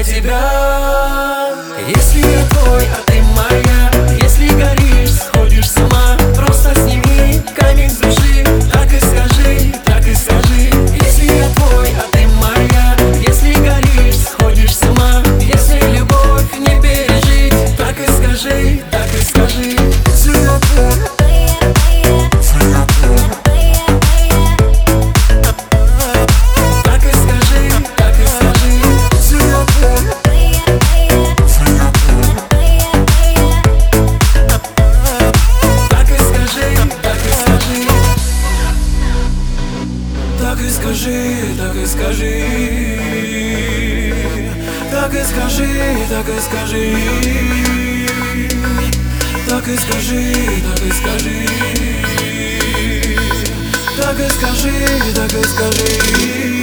тебя. Если я твой, а ты моя, если горишь, сходишь с ума, просто сними камень с души. Так и скажи, так и скажи. Если я твой, а ты моя, если горишь, сходишь с ума, если любовь не пережить, так и скажи, так и скажи. Если я твой, так и скажи, так и скажи. Так и скажи, так и скажи. Так и скажи, так и скажи. Так и скажи, так и скажи.